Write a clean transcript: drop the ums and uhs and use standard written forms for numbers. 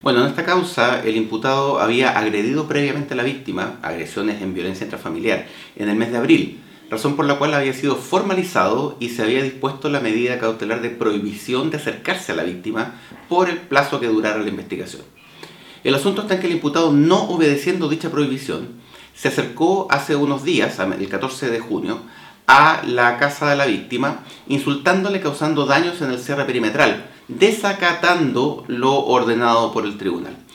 Bueno, en esta causa el imputado había agredido previamente a la víctima, agresiones en violencia intrafamiliar, en el mes de abril, razón por la cual había sido formalizado y se había dispuesto la medida cautelar de prohibición de acercarse a la víctima por el plazo que durara la investigación. El asunto está en que el imputado, no obedeciendo dicha prohibición, se acercó hace unos días, el 14 de junio, a la casa de la víctima, insultándole, causando daños en el cierre perimetral, desacatando lo ordenado por el tribunal.